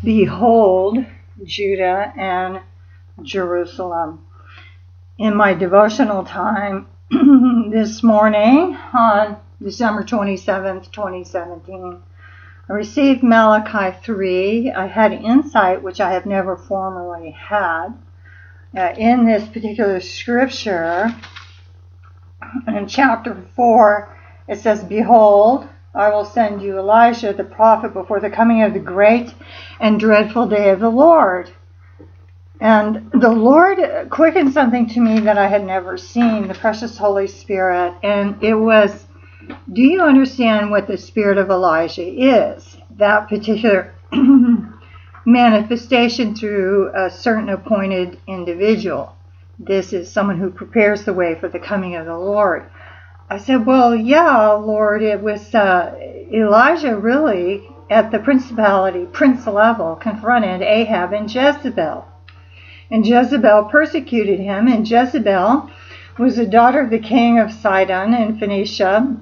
Behold, Judah and Jerusalem. In my devotional time this morning on December 27th, 2017, I received Malachi 3. I had insight which I have never formerly had in this particular scripture. In chapter 4, it says, Behold, I will send you Elijah the prophet before the coming of the great and dreadful day of the Lord. And the Lord quickened something to me that I had never seen, the precious Holy Spirit. And it was, do you understand what the spirit of Elijah is? That particular manifestation through a certain appointed individual. This is someone who prepares the way for the coming of the Lord. I said, well, yeah, Lord, it was Elijah really at the prince level, confronted Ahab and Jezebel. And Jezebel persecuted him, and Jezebel was the daughter of the king of Sidon in Phoenicia,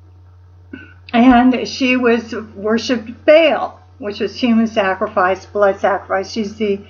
and she worshipped Baal, which was human sacrifice, blood sacrifice. She's the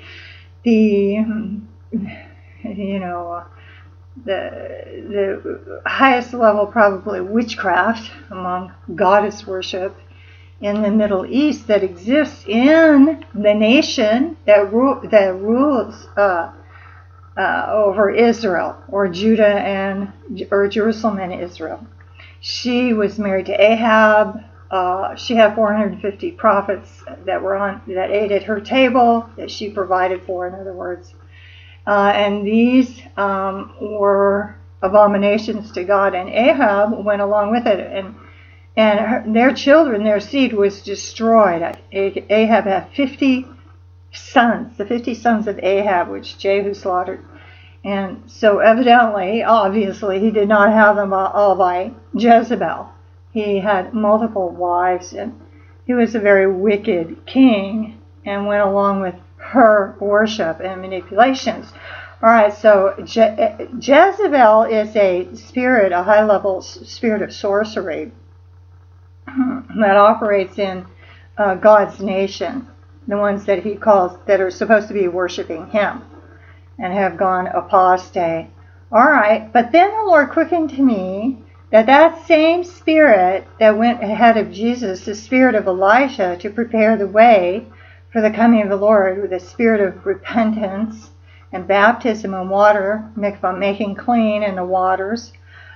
highest level, probably, witchcraft among goddess worship in the Middle East that exists in the nation that rules over Israel, or Judah or Jerusalem and Israel. She was married to Ahab. She had 450 prophets that ate at her table, that she provided for, in other words. And these were abominations to God, and Ahab went along with it, and their children, their seed was destroyed. Ahab had 50 sons, the 50 sons of Ahab, which Jehu slaughtered. And so evidently, obviously, he did not have them all by Jezebel. He had multiple wives, and he was a very wicked king and went along with her worship and manipulations. All right, so Jezebel is a spirit, a high-level spirit of sorcery that operates in God's nation, the ones that he calls, that are supposed to be worshiping him and have gone apostate. All right, but then the Lord quickened to me that same spirit that went ahead of Jesus, the spirit of Elijah, to prepare the way for the coming of the Lord, with a spirit of repentance and baptism in water, making clean in the waters,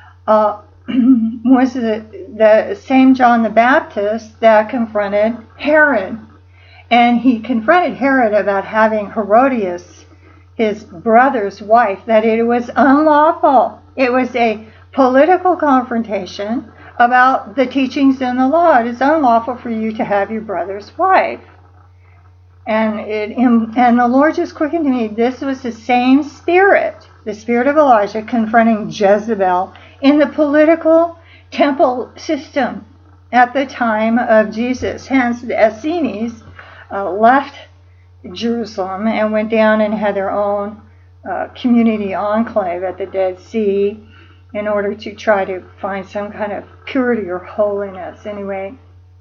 was the same John the Baptist that confronted Herod. And he confronted Herod about having Herodias, his brother's wife, that it was unlawful. It was a political confrontation about the teachings in the law. It is unlawful for you to have your brother's wife. And the Lord just quickened to me, this was the same spirit, the spirit of Elijah, confronting Jezebel in the political temple system at the time of Jesus. Hence, the Essenes left Jerusalem and went down and had their own community enclave at the Dead Sea in order to try to find some kind of purity or holiness. Anyway,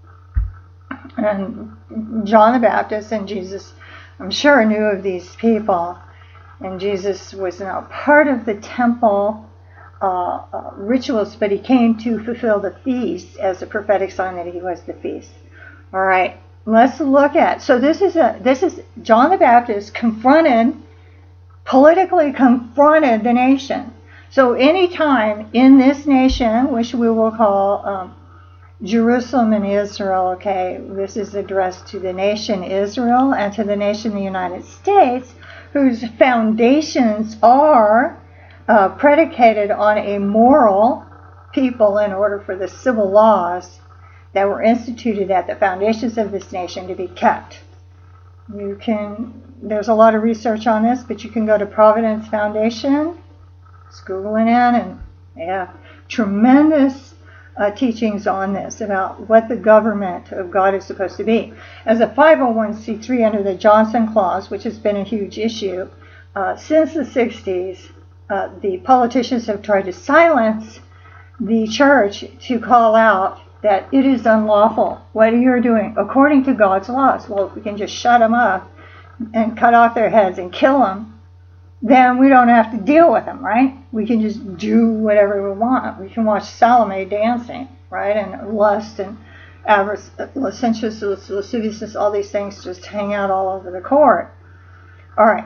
and John the Baptist and Jesus, I'm sure, knew of these people. And Jesus was not part of the temple rituals, but he came to fulfill the feast as a prophetic sign that he was the feast. All right, let's look at. So this is John the Baptist politically confronted the nation. So any time in this nation, which we will call Jerusalem and Israel, okay, this is addressed to the nation Israel and to the nation the United States, whose foundations are predicated on a moral people in order for the civil laws that were instituted at the foundations of this nation to be kept. There's a lot of research on this, but you can go to Providence Foundation, just Google it in, and they have tremendous teachings on this, about what the government of God is supposed to be. As a 501c3 under the Johnson Clause, which has been a huge issue since the 60s, the politicians have tried to silence the church to call out that it is unlawful what you're doing according to God's laws. Well, if we can just shut them up and cut off their heads and kill them, then we don't have to deal with them, right? We can just do whatever we want. We can watch Salome dancing, right? And lust and avarice, licentiousness, lasciviousness, all these things just hang out all over the court. All right.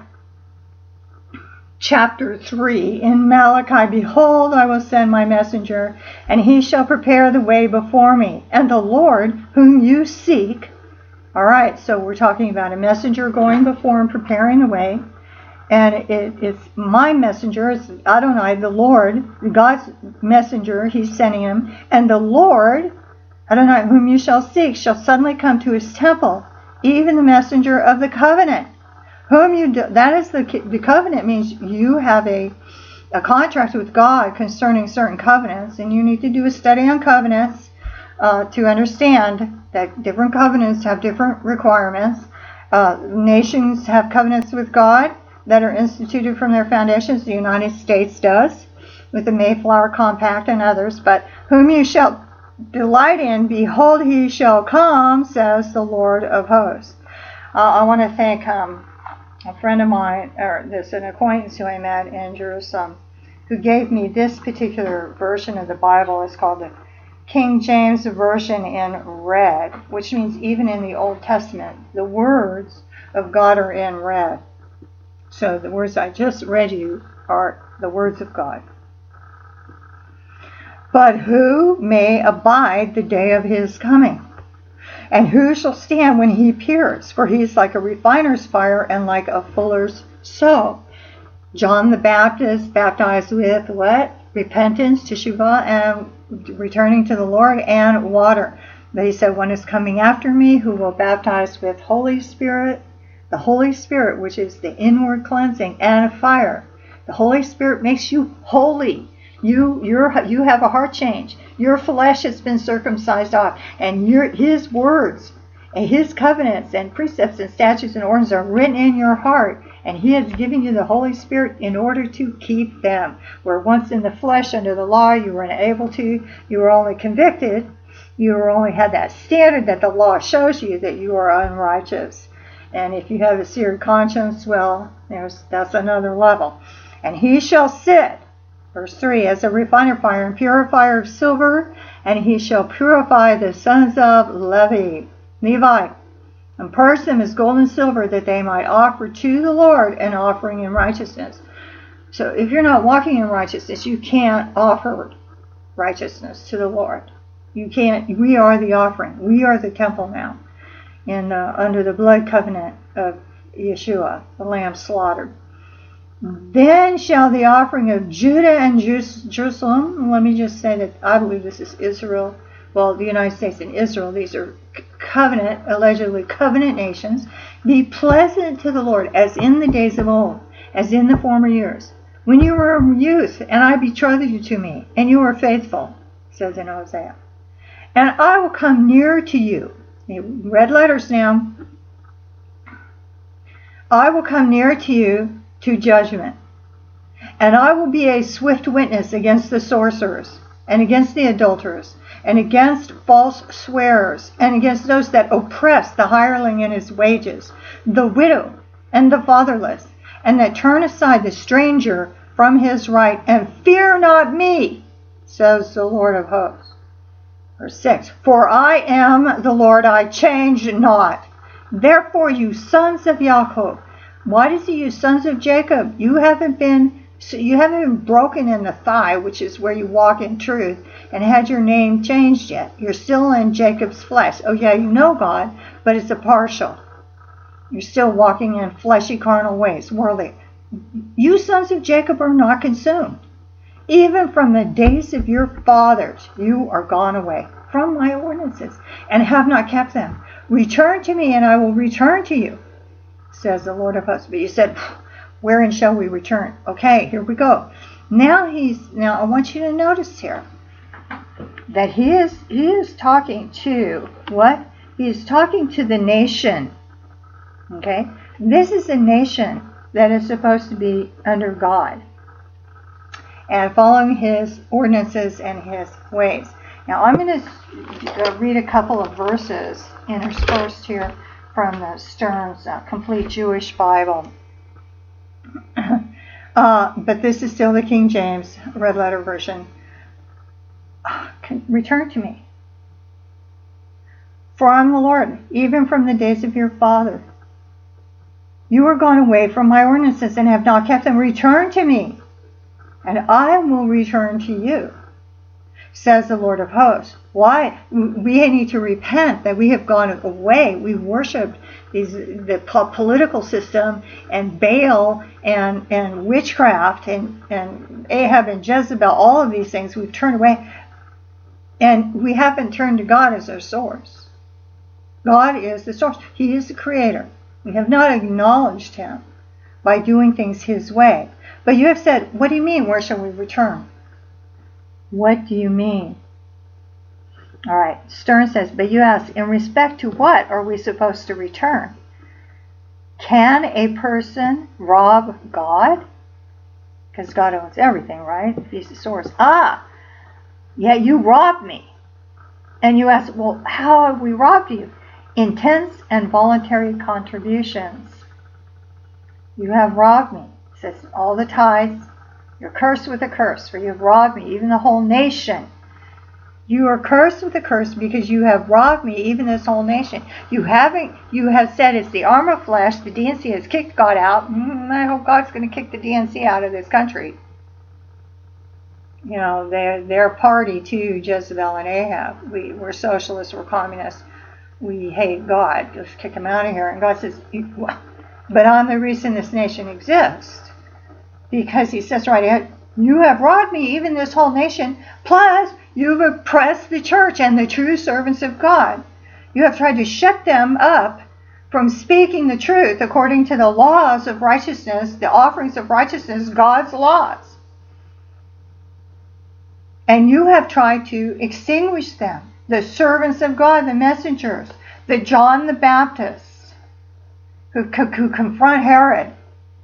Chapter 3, in Malachi, behold, I will send my messenger, and he shall prepare the way before me. And the Lord, whom you seek. All right, so we're talking about a messenger going before and preparing the way. And it's my messenger, it's Adonai, the Lord, God's messenger, he's sending him. And the Lord, Adonai, whom you shall seek, shall suddenly come to his temple, even the messenger of the covenant. Whom you do, that is the covenant means you have a contract with God concerning certain covenants, and you need to do a study on covenants to understand that different covenants have different requirements. Nations have covenants with God that are instituted from their foundations. The United States does with the Mayflower Compact and others. But whom you shall delight in, behold, he shall come, says the Lord of hosts. I want to thank a friend of mine, or an acquaintance who I met in Jerusalem, who gave me this particular version of the Bible. It's called the King James Version in red, which means even in the Old Testament, the words of God are in red. So the words I just read you are the words of God. But who may abide the day of his coming? And who shall stand when he appears? For he is like a refiner's fire and like a fuller's soap. John the Baptist baptized with what? Repentance, teshuvah, and returning to the Lord, and water. But he said, one is coming after me who will baptize with Holy Spirit, the Holy Spirit, which is the inward cleansing, and fire. The Holy Spirit makes you holy. You have a heart change. Your flesh has been circumcised off, and his words and his covenants and precepts and statutes and ordinances are written in your heart, and he has given you the Holy Spirit in order to keep them. Where once in the flesh under the law you were unable to, you were only convicted, you were only had that standard that the law shows you that you are unrighteous. And if you have a seared conscience, well, that's another level. And he shall sit, verse 3, as a refiner fire and purifier of silver, and he shall purify the sons of Levi, and purge them as gold and silver, that they might offer to the Lord an offering in righteousness. So if you're not walking in righteousness, you can't offer righteousness to the Lord. You can't. We are the offering. We are the temple now, under the blood covenant of Yeshua, the Lamb slaughtered. Then shall the offering of Judah and Jerusalem, let me just say that I believe this is Israel, well, the United States and Israel, these are allegedly covenant nations, be pleasant to the Lord, as in the days of old, as in the former years, when you were a youth, and I betrothed you to me, and you were faithful, says in Hosea. And I will come near to you. Red letters now. I will come near to you to judgment. And I will be a swift witness against the sorcerers, and against the adulterers, and against false swearers, and against those that oppress the hireling in his wages, the widow and the fatherless, and that turn aside the stranger from his right, and fear not me, says the Lord of hosts. Verse 6, for I am the Lord, I change not. Therefore, you sons of Jacob, why does he use sons of Jacob? You haven't been broken in the thigh, which is where you walk in truth, and had your name changed yet. You're still in Jacob's flesh. Oh yeah, you know God, but it's a partial. You're still walking in fleshy, carnal ways, worldly. You sons of Jacob are not consumed. Even from the days of your fathers, you are gone away from my ordinances, and have not kept them. Return to me, and I will return to you, says the Lord of hosts. But you said, wherein shall we return? Okay, here we go. Now I want you to notice here that he is talking to what? He is talking to the nation. Okay? This is a nation that is supposed to be under God and following his ordinances and his ways. Now I'm going to read a couple of verses interspersed here from the Stearns Complete Jewish Bible. But this is still the King James Red Letter Version. Return to me. For I am the Lord, even from the days of your father. You are gone away from my ordinances and have not kept them. Return to me, and I will return to you, says the Lord of hosts. Why? We need to repent that we have gone away. We worshipped the political system and Baal and witchcraft and Ahab and Jezebel, all of these things. We've turned away, and we haven't turned to God as our source. God is the source. He is the creator. We have not acknowledged him by doing things his way. But you have said, what do you mean, where shall we return? What do you mean? All right, Stern says, but you ask, in respect to what are we supposed to return? Can a person rob God? Because God owns everything, right? If he's the source. Yeah, you robbed me. And you ask, well, how have we robbed you? Intense and voluntary contributions. You have robbed me. It says, all the tithes. You're cursed with a curse, for you have robbed me, even the whole nation. You are cursed with a curse because you have robbed me, even this whole nation. You have said it's the arm of flesh. The DNC has kicked God out. I hope God's going to kick the DNC out of this country. You know, they're party to Jezebel and Ahab. We're socialists, we're communists. We hate God. Just kick him out of here. And God says, but I'm the reason this nation exists. Because he says right here, you have robbed me, even this whole nation, plus you've oppressed the church and the true servants of God. You have tried to shut them up from speaking the truth according to the laws of righteousness, the offerings of righteousness, God's laws. And you have tried to extinguish them, the servants of God, the messengers, the John the Baptist, who confront Herod.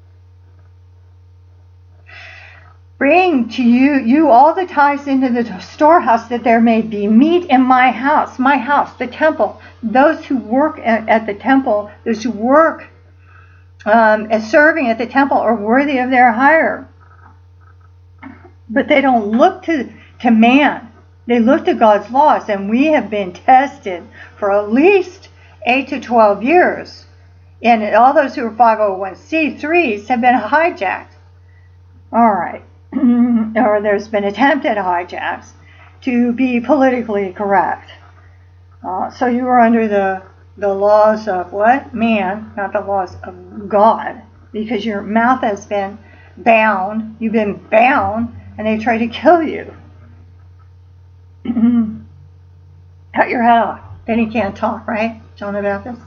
Bring to you all the tithes into the storehouse, that there may be meat in my house, the temple. Those who work at the temple, those who work as serving at the temple are worthy of their hire. But they don't look to man. They look to God's laws, and we have been tested for at least 8 to 12 years. And all those who are 501c3s have been hijacked. All right. Or there's been attempted hijacks to be politically correct. So you are under the laws of what? Man, not the laws of God. Because your mouth has been bound. You've been bound, and they try to kill you. Cut your head off. Then he can't talk, right? John the Baptist.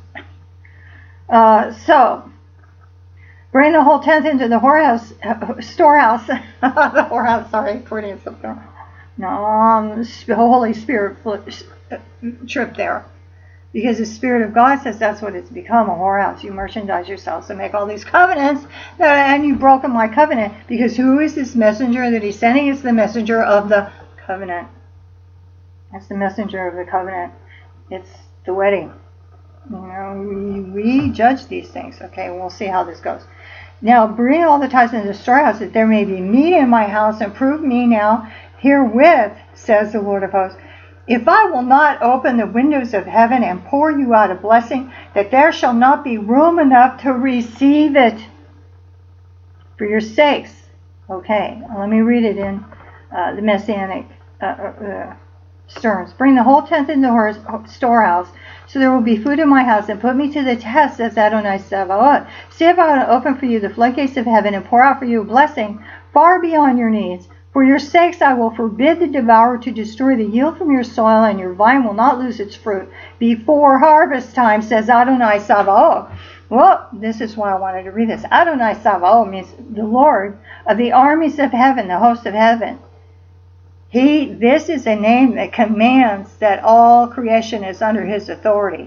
So, bring the whole tenth into the storehouse. The whorehouse, sorry, according to something. No, the Holy Spirit trip there. Because the Spirit of God says that's what it's become, a whorehouse. You merchandise yourselves and make all these covenants, and you've broken my covenant. Because who is this messenger that he's sending? It's the messenger of the covenant. It's the messenger of the covenant. It's the wedding. You know, we judge these things. Okay, we'll see how this goes. Now, bring all the tithes into the storehouse, that there may be meat in my house, and prove me now herewith, says the Lord of hosts, if I will not open the windows of heaven and pour you out a blessing, that there shall not be room enough to receive it for your sakes. Okay, let me read it in the Messianic Stearns. Bring the whole tenth into the storehouse, so there will be food in my house, and put me to the test, says Adonai Sabaoth. See if I will open for you the floodgates of heaven and pour out for you a blessing far beyond your needs. For your sakes I will forbid the devourer to destroy the yield from your soil, and your vine will not lose its fruit before harvest time, says Adonai Sabaoth. Well, this is why I wanted to read this. Adonai Sabaoth means the Lord of the armies of heaven, the host of heaven. This is a name that commands that all creation is under his authority.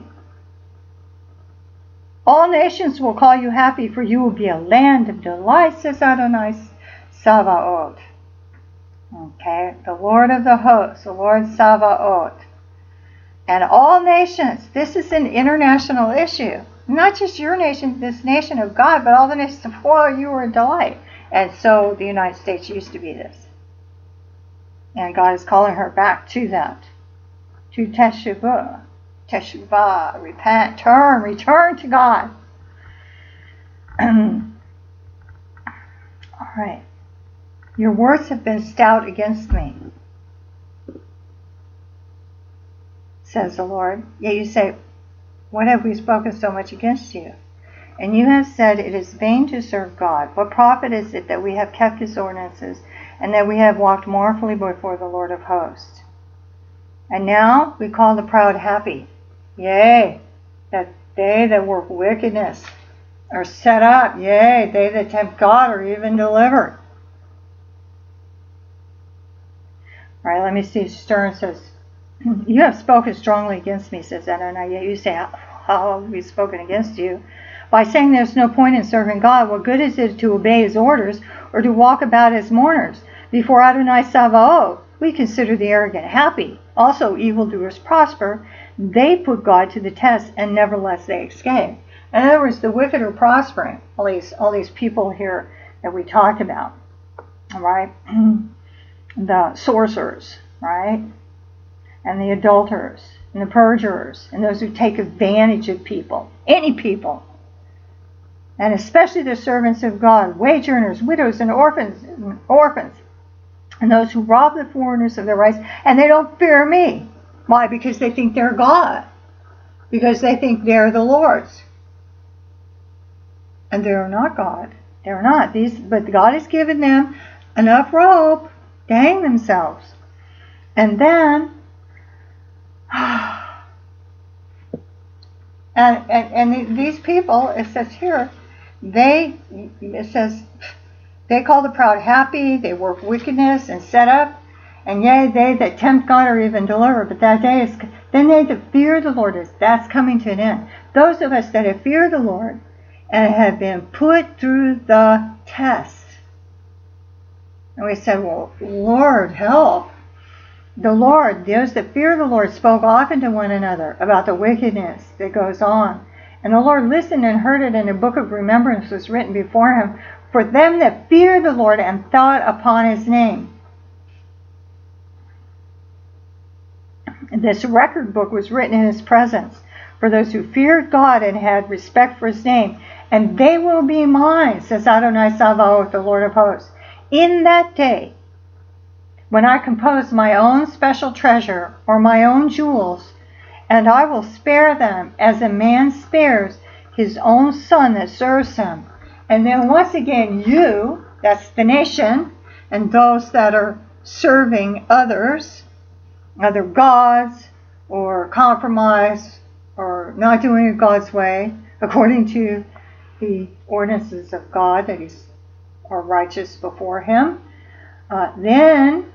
All nations will call you happy, for you will be a land of delight, says Adonai Sabaoth. Okay, the Lord of the hosts, the Lord Sabaoth. And all nations, this is an international issue. Not just your nation, this nation of God, but all the nations of world, you were a delight. And so the United States used to be this. And God is calling her back to that. To Teshuvah. Teshuvah, repent, return to God. All right. Your words have been stout against me, says the Lord. Yet you say, what have we spoken so much against you? And you have said, it is vain to serve God. What profit is it that we have kept his ordinances, and that we have walked mournfully before the Lord of hosts? And now we call the proud happy. Yea, that they that work wickedness are set up. Yea, they that tempt God are even delivered. All right, let me see. Stern says, you have spoken strongly against me, says Adonai. Yet you say, how have we spoken against you? By saying there's no point in serving God. What good is it to obey his orders or to walk about as mourners? Before Adonai Sabaoth, we consider the arrogant happy. Also, evildoers prosper. They put God to the test, and nevertheless they escape. In other words, the wicked are prospering. All these people here that we talked about. All right? The sorcerers, right? And the adulterers, and the perjurers, and those who take advantage of people, any people, and especially the servants of God, wage earners, widows, and orphans, and those who rob the foreigners of their rights, and they don't fear me. Why? Because they think they're God, because they think they're the Lord's, and they're not God. They're not. But God has given them enough rope to hang themselves, and then. And these people, it says here, they call the proud happy, they work wickedness and set up, and yea, they that tempt God are even delivered. But that day is, then they that fear the Lord, that's coming to an end. Those of us that have feared the Lord and have been put through the test. And we said, well, Lord, help. The Lord, those that fear the Lord, spoke often to one another about the wickedness that goes on. And the Lord listened and heard it, and a book of remembrance was written before him for them that fear the Lord and thought upon his name. This record book was written in his presence for those who feared God and had respect for his name. And they will be mine, says Adonai Sabaoth, the Lord of hosts, in that day, when I compose my own special treasure or my own jewels, and I will spare them as a man spares his own son that serves him. And then once again, you, that's the nation, and those that are serving others, other gods, or compromise, or not doing it God's way, according to the ordinances of God that are righteous before him, then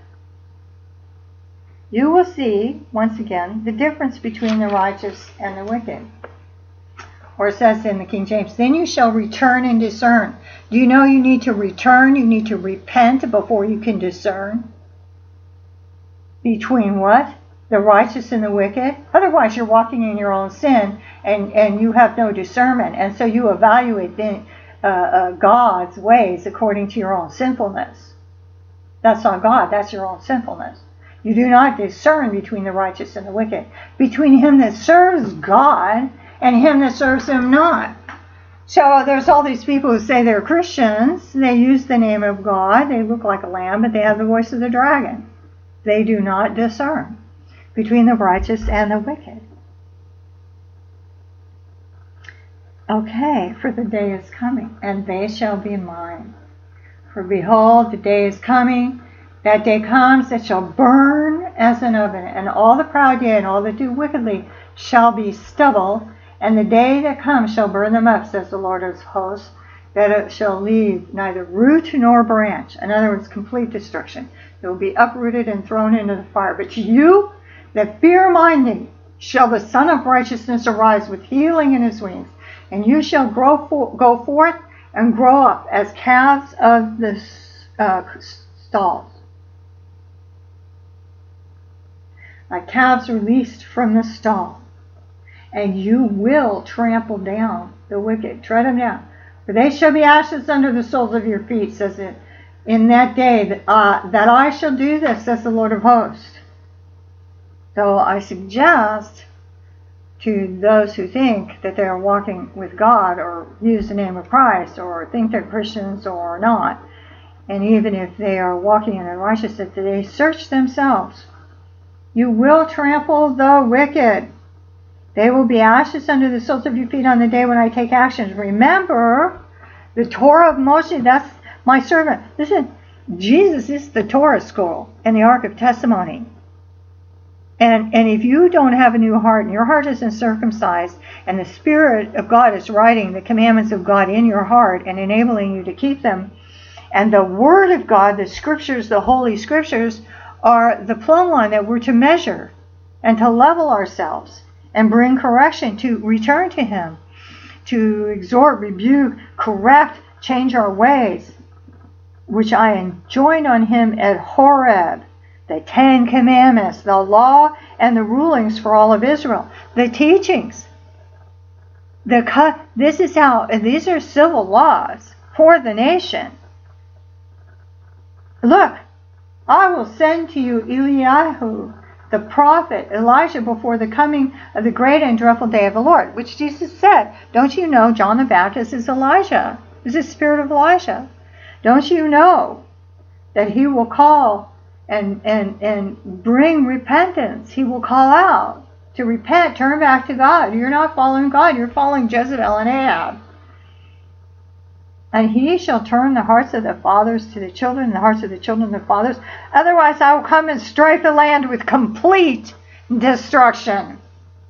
you will see, once again, the difference between the righteous and the wicked. Or it says in the King James, then you shall return and discern. Do you know you need to return? You need to repent before you can discern between what? The righteous and the wicked. Otherwise, you're walking in your own sin, and you have no discernment. And so you evaluate God's ways according to your own sinfulness. That's not God. That's your own sinfulness. You do not discern between the righteous and the wicked, between him that serves God and him that serves him not. So there's all these people who say they're Christians. They use the name of God. They look like a lamb, but they have the voice of the dragon. They do not discern between the righteous and the wicked. Okay, for the day is coming, and they shall be mine. For behold, the day is coming, that day comes that shall burn as an oven, and all the proud yea, and all that do wickedly shall be stubble, and the day that comes shall burn them up, says the Lord of hosts, that it shall leave neither root nor branch. In other words, complete destruction. It will be uprooted and thrown into the fire. But to you that fear my name shall the Son of Righteousness arise with healing in his wings, and you shall go forth and grow up as calves of the stalls. like calves released from the stall. And you will trample down the wicked, tread them down. For they shall be ashes under the soles of your feet, says it, in that day that I shall do this, says the Lord of hosts. So I suggest to those who think that they are walking with God or use the name of Christ or think they're Christians or not, and even if they are walking in unrighteousness, that they search themselves. You will trample the wicked. They will be ashes under the soles of your feet on the day when I take actions. Remember, the Torah of Moshe, that's my servant. Listen, Jesus is the Torah scroll and the Ark of Testimony. And if you don't have a new heart and your heart isn't circumcised and the Spirit of God is writing the commandments of God in your heart and enabling you to keep them, and the Word of God, the Scriptures, the Holy Scriptures, are the plumb line that we're to measure and to level ourselves and bring correction, to return to Him, to exhort, rebuke, correct, change our ways, which I enjoined on Him at Horeb. The 10 Commandments, the law and the rulings for all of Israel, the teachings. This is how, and these are civil laws for the nation. Look, I will send to you Eliyahu, the prophet, Elijah, before the coming of the great and dreadful day of the Lord, which Jesus said, don't you know John the Baptist is Elijah, is the spirit of Elijah? Don't you know that he will call and bring repentance? He will call out to repent, turn back to God. You're not following God, you're following Jezebel and Ahab. And he shall turn the hearts of the fathers to the children, and the hearts of the children to the fathers. Otherwise I will come and strike the land with complete destruction.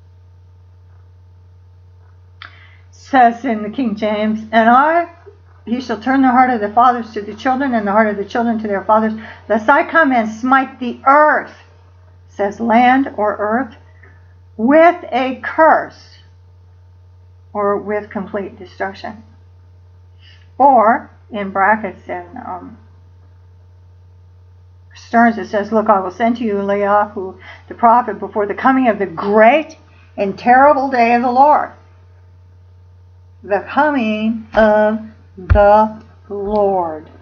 Says in the King James, he shall turn the heart of the fathers to the children, and the heart of the children to their fathers, lest I come and smite the earth, says land or earth, with a curse, or with complete destruction. Or, in brackets in Stearns, it says, look, I will send to you Eliyahu, the prophet, before the coming of the great and terrible day of the Lord. The coming of the Lord.